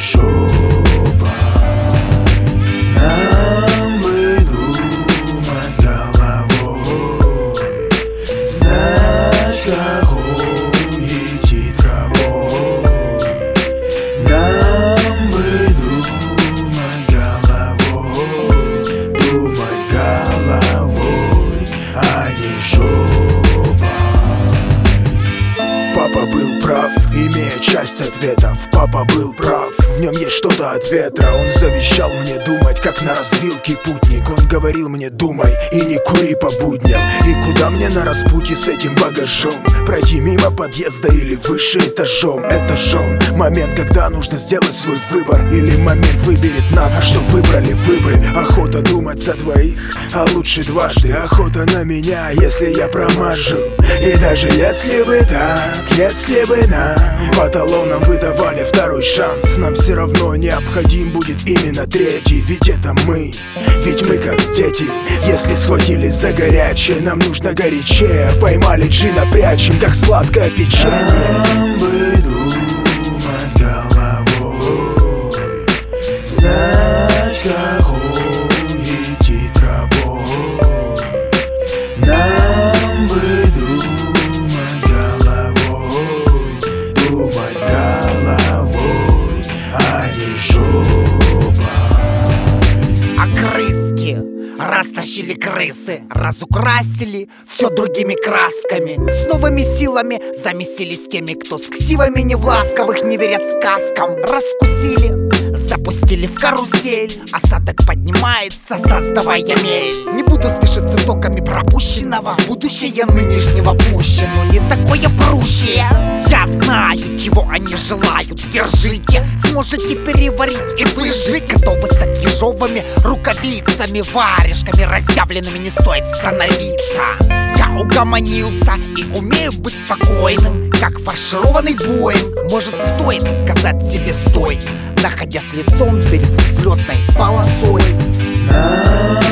жопа. Нам бы думать головой, знать, какой идти тропой. Нам бы думать головой, а не жопой. Папа был прав, имея часть ответов. Папа был прав, в нем есть что-то от ветра. Он завещал мне думать, как на развилке путник. Он говорил мне: думай и не кури по будням. И куда мне на распутье с этим багажом? Пройти мимо подъезда или выше этажом? Это же он, момент, когда нужно сделать свой выбор. Или момент выберет нас, а что выбрали вы бы? Охота думать за двоих, а лучше дважды. Охота на меня, если я промажу. И даже если бы так, если бы нам по талонам выдавали второй шанс, нам все равно необходим будет именно третий. Ведь это мы, ведь мы как дети. Если схватились за горячее, нам нужно горячее. Поймали джина, прячем, как сладкое печенье. Нам бы думать головой, знать, какой идти тропой. Нам бы думать головой, а не жопой. Окрыски растащили крысы, разукрасили все другими красками. С новыми силами замесились теми, кто с ксивами не в ласковых не верят сказкам. Раскусили, запустили в карусель, осадок поднимается, создавая мель. Не буду спешить с итогами пропущенного, будущее нынешнего пущено не такое прущее. Я знаю, чего они желают, держите, сможете переварить и выжить. Готовы стать ежовыми рукавицами, варежками разъявленными не стоит становиться. Я угомонился и умею быть спокойным, как фаршированный Боинг. Может, стоит сказать себе стой, находясь лицом перед взлетной полосой.